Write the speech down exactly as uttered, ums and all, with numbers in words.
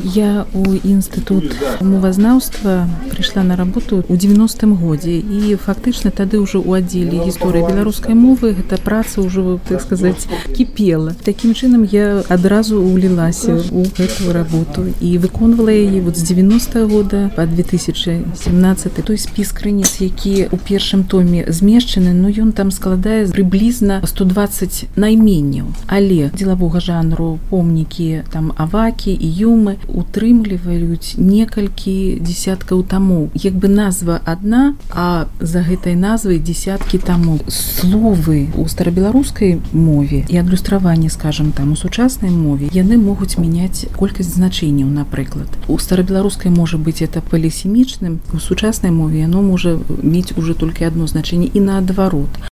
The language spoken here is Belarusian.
Я у інстытут мовазнаўства прыйшла на работу ў девяностым годзе і фактычна тады ўжо ў аддзеле гісторыі беларускай мовы гэта праца ўжо, так сказаць, кіпела. Такім чынам я адразу ўлілася ў гэтую работу і выконвала яе вот з девяностого года па две тысячи семнадцатый. Той спіс крыніц, які ў першым томе змешчаны, ну ён там складае прыблізна сто двадцать найменняў, але дзелавога жанру помнікі там авакі і юмы утрымліваюць некалькі десяткаў тамоў. Як бы назва адна, а за гэтай назвай десяткі тамоў. Словы у старабеларускай мове і адлюстраванне, скажем, там у сучаснай мове, яны могуць мяняць колькасць значэнняў, напрыклад. У старабеларускай можа быць это полісемічным, у сучаснай мове яно можа мець уже толькі адно значэнне і наадварот.